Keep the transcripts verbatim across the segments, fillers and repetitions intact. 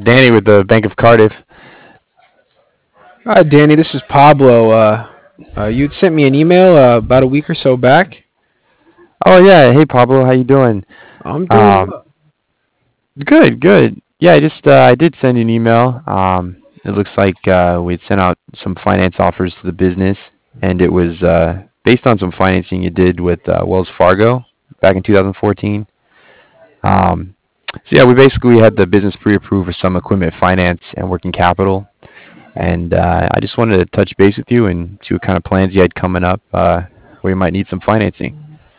Danny with the Bank of Cardiff. Hi, Danny. This is Pablo. Uh, uh, you'd sent me an email uh, about a week or so back. Oh yeah, hey Pablo, how you doing? I'm doing Um, well. good, good. Yeah, I just uh, I did send you an email. Um, it looks like uh, we'd sent out some finance offers to the business, and it was uh, based on some financing you did with uh, Wells Fargo back in two thousand fourteen. Um, so yeah, we basically had the business pre-approved for some equipment finance and working capital, and uh, I just wanted to touch base with you and see what kind of plans you had coming up uh, where you might need some financing.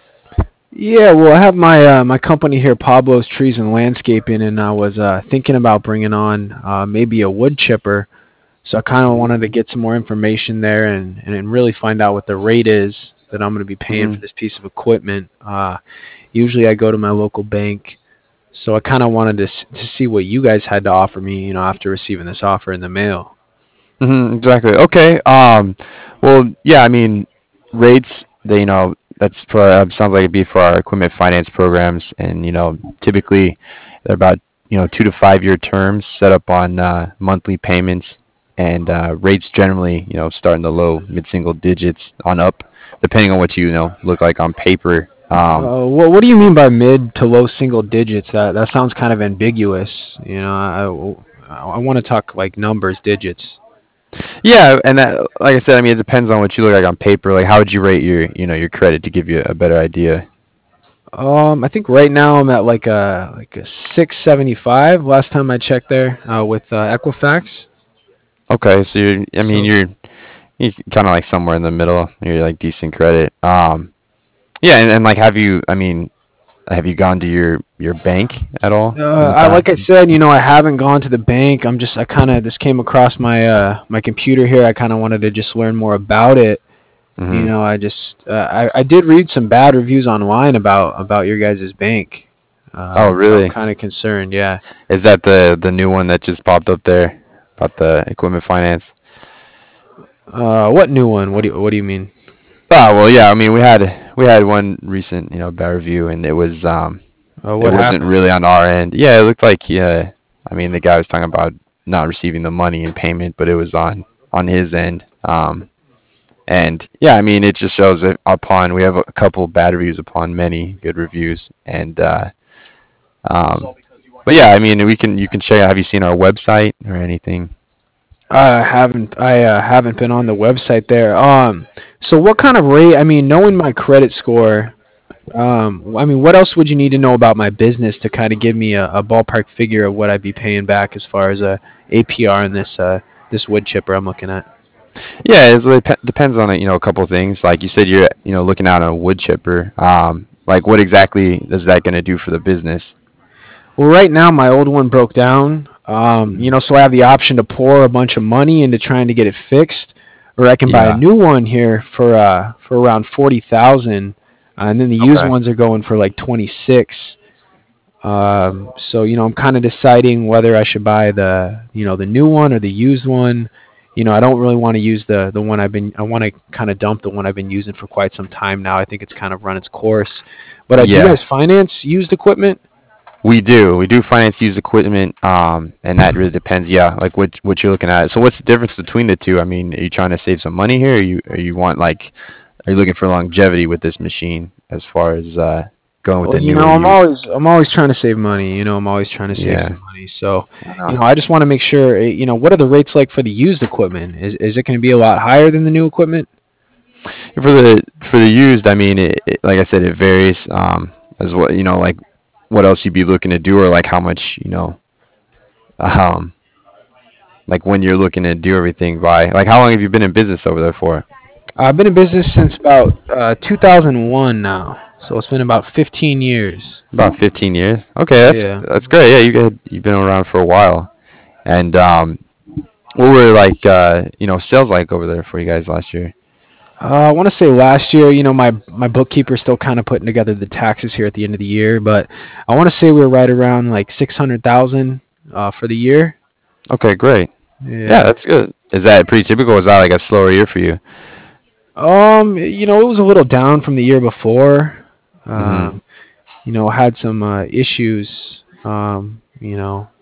Yeah, well, I have my uh, my company here, Pablo's Trees and Landscaping, and I was uh, thinking about bringing on uh, maybe a wood chipper. So I kind of wanted to get some more information there and, and really find out what the rate is that I'm going to be paying for Hmm. this piece of equipment. Uh, usually I go to my local bank, so I kind of wanted to, s- to see what you guys had to offer me, you know, after receiving this offer in the mail. Hmm, exactly. Okay. Um, well, yeah. I mean, rates. They, you know, that's for uh, sounds like it'd be for our equipment finance programs, and you know, typically they're about you know two to five year terms set up on uh, monthly payments, and uh, rates generally you know start in the low mid single digits on up, depending on what you, you know look like on paper. Um, Uh, what what do you mean by mid to low single digits? That that sounds kind of ambiguous. You know, I I, want to talk like numbers, digits. yeah, and that, like I said, I mean, it depends on what you look like on paper. Like, how would you rate your you know your credit to give you a better idea? Um, I think right now I'm at like a like a six seventy five. Last time I checked there uh, with uh, Equifax. Okay, so you're, I mean, So you're, you're kind of like somewhere in the middle. You're like decent credit. Um, yeah, and, and like, have you, I mean, have you gone to your your bank at all in uh, the I like past? I said, you know, I haven't gone to the bank. I'm just I kind of just came across my uh my computer here. I kind of wanted to just learn more about it. You Hmm. know, I just uh, I I did read some bad reviews online about about your guys' bank. Oh, Um, so I'm really? kind of concerned. Yeah. Is that the the new one that just popped up there about the equipment finance? Uh, what new one? What do you, what do you mean? Oh, well, yeah. I mean, we had we had one recent, you know, bad review, and it was um, Uh, it what wasn't happened? really on our end. Yeah, it looked like yeah. I mean, the guy was talking about not receiving the money in payment, but it was on on his end. Um, And yeah, I mean, it just shows that upon we have a couple bad reviews upon many good reviews, and uh, um, but yeah, I mean, we can you can check out. Have you seen our website or anything? I haven't I uh, haven't been on the website there. Um, so what kind of rate? I mean, knowing my credit score. Um, I mean, what else would you need to know about my business to kind of give me a, a ballpark figure of what I'd be paying back as far as a A P R in this uh this wood chipper I'm looking at? Yeah, it really pe- depends on you know a couple of things. Like you said, you're you know looking out on a wood chipper. Um, like what exactly is that going to do for the business? Well, right now my old one broke down. Um, you Mhm. know, so I have the option to pour a bunch of money into trying to get it fixed, or I can buy a Yeah. new one here for uh for around forty thousand, uh, and then the used Okay. ones are going for like twenty six. Um, so you know, I'm kind of deciding whether I should buy the you know the new one or the used one. You know, I don't really want to use the the one I've been. I want to kind of dump the one I've been using for quite some time now. I think it's kind of run its course. But uh, do you Yeah. guys finance used equipment? We do. We do finance used equipment, um, and that really depends. Yeah, like what what you're looking at. So what's the difference between the two? I mean, are you trying to save some money here, or you or you want like are you looking for longevity with this machine as far as uh, going with Well, the you new know, or I'm used? always I'm always trying to save money. You know, I'm always trying to save Yeah. some money. So, I you know. know, I just want to make sure. eh, You know, what are the rates like for the used equipment? Is is it going to be a lot higher than the new equipment? For the for the used, I mean, it, it, like I said, it varies. Um, as what you know, like what else you'd be looking to do, or like how much you know, um, like when you're looking to do everything by. Like how long have you been in business over there for? I've been in business since about uh, two thousand one now, so it's been about fifteen years. About fifteen years. Okay, that's Yeah. that's great. Yeah, you had you've been around for a while. And um, what were like uh, you know sales like over there for you guys last year? Uh, I want to say last year, you know, my my bookkeeper's still kind of putting together the taxes here at the end of the year, but I want to say we were right around like six hundred thousand uh, for the year. Okay, great. Yeah, Yeah. that's good. Is that pretty typical? Is that like a slower year for you? Um, you know, it was a little down from the year before. Hmm. Um, you know, had some uh, issues. Um, you know,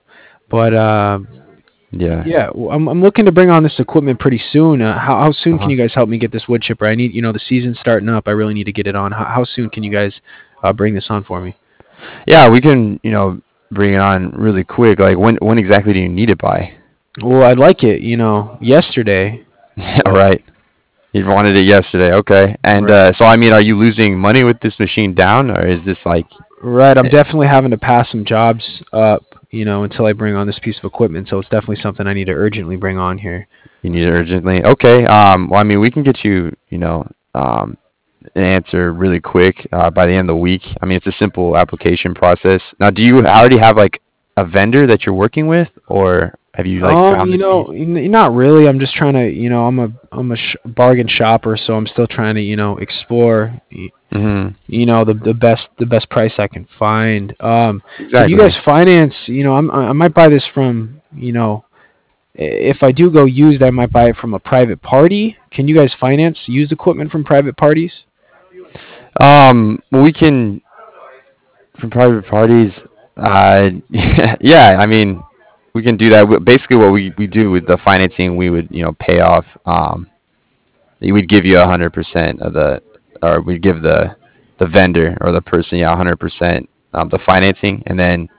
But uh, Yeah. yeah, w- I'm I'm looking to bring on this equipment pretty soon. Uh, how how soon can Uh-huh. you guys help me get this wood chipper? I need, you know, the season's starting up. I really need to get it on. How, how soon can you guys uh, bring this on for me? Yeah, we can, you know, bring it on really quick. Like when when exactly do you need it by? Well, I'd like it, you know, yesterday. All But right. You wanted it yesterday. Okay. And right, uh so I mean, are you losing money with this machine down, or is this like right. I'm eh, definitely having to pass some jobs up, you know, until I bring on this piece of equipment. So it's definitely something I need to urgently bring on here. you need it urgently? Okay. Um well, I mean, we can get you, you know, um an answer really quick uh by the end of the week. I mean, it's a simple application process. Now, do you already have like a vendor that you're working with, or have you like Um, found you this piece? know, n- not really. I'm just trying to, you know, I'm a I'm a sh- bargain shopper, so I'm still trying to, you know, explore, y- Mhm. you know, the the best the best price I can find. Um, can you guys Exactly. finance? You know, I'm I I might buy this from, you know, i- if I do go used, I might buy it from a private party. Can you guys finance used equipment from private parties? Um well, we can from private parties. Uh, yeah, I mean, we can do that. We- Basically, what we we do with the financing, we would you know pay off. Um, we would give you a hundred percent of the, or we give the the vendor or the person, yeah, a hundred percent um the financing, and then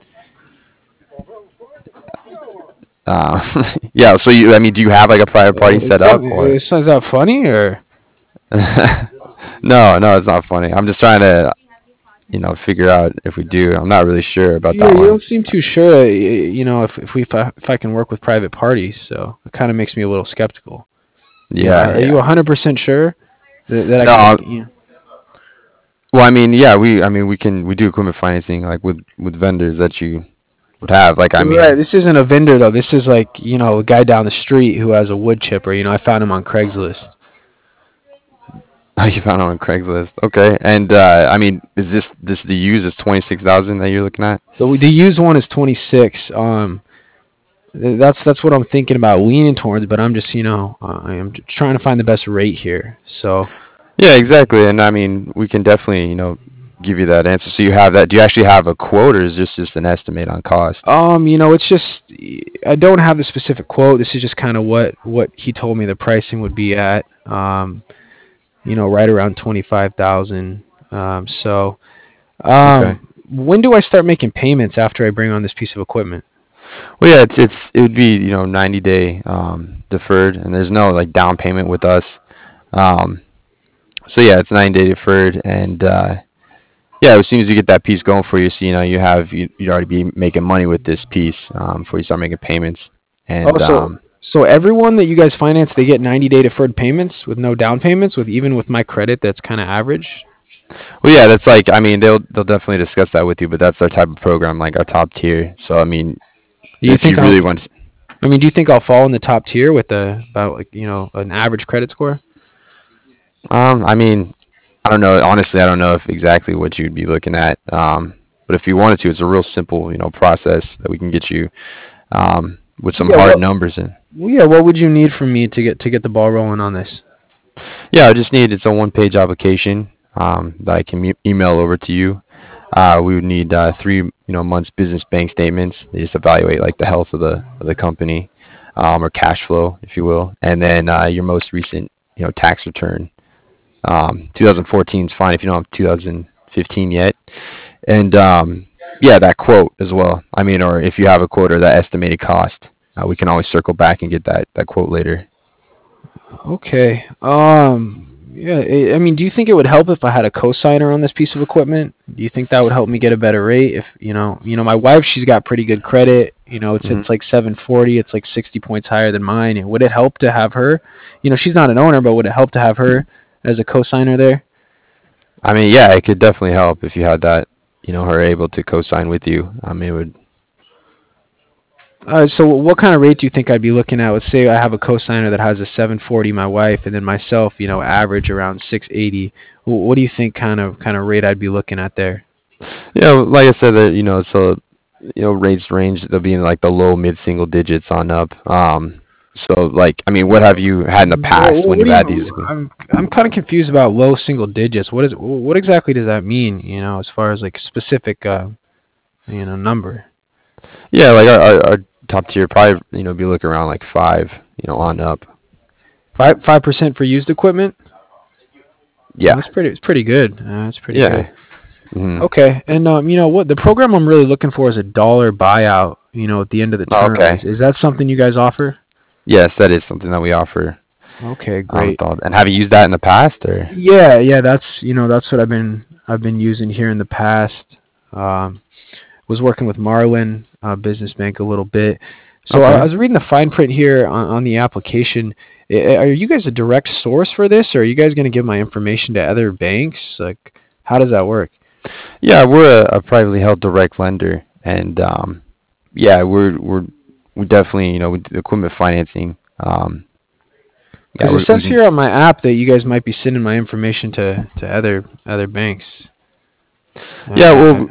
uh, yeah. So you, I mean, do you have like a private party Uh, it's set up, something. or? Is that funny or? No, no, it's not funny. I'm just trying to you know figure out if we do. I'm not really sure about Yeah, that you one. don't seem too sure. uh, y- You know, if if we if I, if I can work with private parties, so it kind of makes me a little skeptical. You know, Yeah, are, are yeah. you a hundred percent sure that that I No, can? um, You know, well, I mean, yeah, we, I mean, we can, we do equipment financing like with with vendors that you would have. Like, I right. mean, This isn't a vendor though. This is like, you know, a guy down the street who has a wood chipper. You know, I found him on Craigslist. oh, you found it on Craigslist. Okay, and uh, I mean, is this this the used is twenty six thousand that you're looking at? The the used one is twenty six. Um, th- that's that's what I'm thinking about leaning towards. But I'm just, you know, uh, I'm j- trying to find the best rate here. So. Yeah, exactly. And I mean, we can definitely, you know, give you that answer. So you have that. Do you actually have a quote, or is this just an estimate on cost? Um, you know, it's just I don't have the specific quote. This is just kind of what what he told me the pricing would be at. Um, you know, right around twenty five thousand. Um, so, Okay. um, when do I start making payments after I bring on this piece of equipment? Well, yeah, it's it's it would be you know ninety day um deferred, and there's no like down payment with us. Um, so yeah, it's ninety day deferred, and uh, yeah, as soon as you get that piece going for you, so you know you have you you'd already be making money with this piece um, before you start making payments. Oh, And so um, so everyone that you guys finance, they get ninety day deferred payments with no down payments, with even with my credit that's kind of average. well, yeah, that's like I mean they'll they'll definitely discuss that with you, but that's our type of program, like our top tier. So I mean, Do you if think you I'll? really want, I mean, do you think I'll fall in the top tier with a about like, you know, an average credit score? um, I mean, I don't know. Honestly, I don't know if exactly what you'd be looking at. Um, but if you wanted to, it's a real simple, you know, process that we can get you um, with some Yeah. hard What? numbers in. Well, yeah. What would you need from me to get to get the ball rolling on this? Yeah, I just need it's a one-page application um, that I can e- email over to you. Uh, we would need uh, three, you know, months business bank statements. They just evaluate like the health of the of the company, um, or cash flow, if you will, and then uh, your most recent, you know, tax return. Um, twenty fourteen is fine if you don't have two thousand fifteen yet, and um, yeah, that quote as well. I mean, or if you have a quote or that estimated cost, uh, we can always circle back and get that that quote later. Okay. Um. Yeah. I I mean, do you think it would help if I had a cosigner on this piece of equipment? Do you think that would help me get a better rate? If you know, you know, my wife, she's got pretty good credit. You know, it's hmm it's like seven forty. It's like sixty points higher than mine. And would it help to have her? You know, she's not an owner, but would it help to have her as a cosigner there? I mean, yeah, it could definitely help if you had that, you know, her able to co-sign with you. I mean, it would. Uh, so what kind of rate do you think I'd be looking at? Let's say I have a cosigner that has a seven forty, my wife, and then myself, you know, average around six eighty. Wh- What do you think kind of kind of rate I'd be looking at there? You know, like I said, that you know, so you know, rates range. They'll be in like the low mid single digits on up. Um, so like, I mean, what have you had in the Well, past when what you've do had these? you? I'm I'm kind of confused about low single digits. What is what exactly does that mean? You know, as far as like specific, uh, you know, number. Yeah, like our our, our top tier, probably you know be looking around like five, you know, on up. Five five percent for used equipment. Oh, Yeah, that's pretty. It's pretty good. Uh, that's pretty good. yeah. Hmm. Okay, and um, you know what? The program I'm really looking for is a dollar buyout. You know, at the end of the Oh, term, is okay. is that something you guys offer? Yes, that is something that we offer. Okay, Um, great. with all- and have you used that in the past, or? Yeah, yeah, that's you know that's what I've been I've been using here in the past. Um, was working with Marlin uh, Business Bank a little bit. So I, I Okay. was reading the fine print here on, on the application. I- Are you guys a direct source for this, or are you guys going to give my information to other banks? Like, how does that work? Yeah, we're a, a privately held direct lender, and um, yeah, we're we're we definitely you know with the equipment financing. Um, yeah, Because it we says we can. here on my app that you guys might be sending my information to, to other other banks. Uh, Yeah, I, I, well,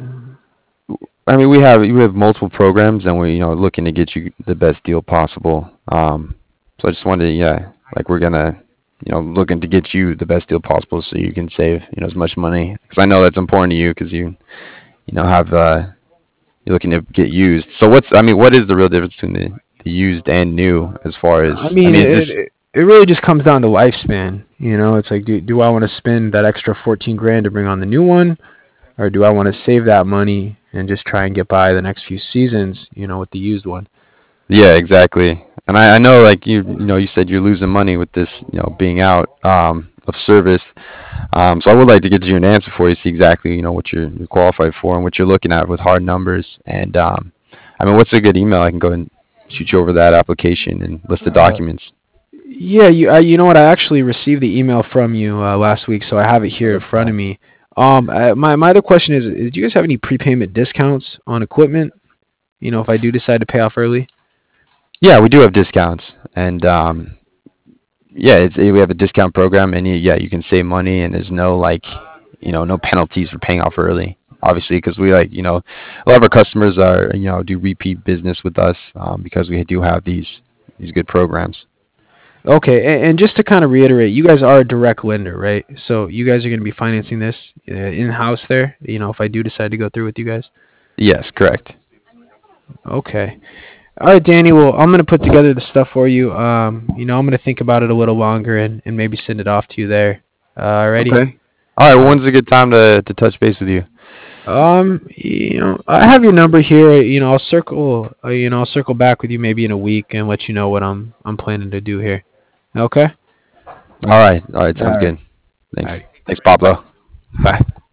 I mean, we have we have multiple programs, and we're you know looking to get you the best deal possible. Um, so I just wanted, to, yeah, like we're gonna, you know, looking to get you the best deal possible, so you can save you know as much money. Because I know that's important to you, because you you know have uh you're looking to get used. So what's I mean, what is the real difference between the, the used and new as far as I I mean, mean, is this it, it it really just comes down to lifespan. You know, it's like, do do I want to spend that extra fourteen grand to bring on the new one, or do I want to save that money and just try and get by the next few seasons? You know, with the used one. Yeah, exactly. And I, I know, like you, you know, you said you're losing money with this, you know, being out um, of service. Um, so I would like to get you an answer for you, see exactly, you know, what you're, you're qualified for and what you're looking at with hard numbers. And um, I mean, what's a good email? I can go and shoot you over that application and list the Uh, documents. yeah, you uh, you know what? I actually received the email from you uh, last week, so I have it here in front of me. Um, uh, my my other question is, is do you guys have any prepayment discounts on equipment? You know, if I do decide to pay off early. Yeah, we do have discounts, and um, yeah, it's, we have a discount program, and you, yeah, you can save money, and there's no like, you know, no penalties for paying off early. Obviously, because we like, you know, a lot of our customers are, you know, do repeat business with us um, because we do have these these good programs. Okay, and, and just to kind of reiterate, you guys are a direct lender, right? So you guys are going to be financing this uh, in-house there, you know, if I do decide to go through with you guys? Yes, correct. Okay. All right, Danny, well, I'm going to put together the stuff for you. Um, you know, I'm going to think about it a little longer and, and maybe send it off to you there. Uh, alrighty? Okay. All right. All Well, right. when's a good time to to touch base with you? Um, you know, I have your number here. You know, I'll circle, uh, you know, I'll circle back with you maybe in a week and let you know what I'm I'm planning to do here. Okay? All right. All right. All Sounds right. good. Thanks. All right. Thanks, Bye. Pablo. Bye.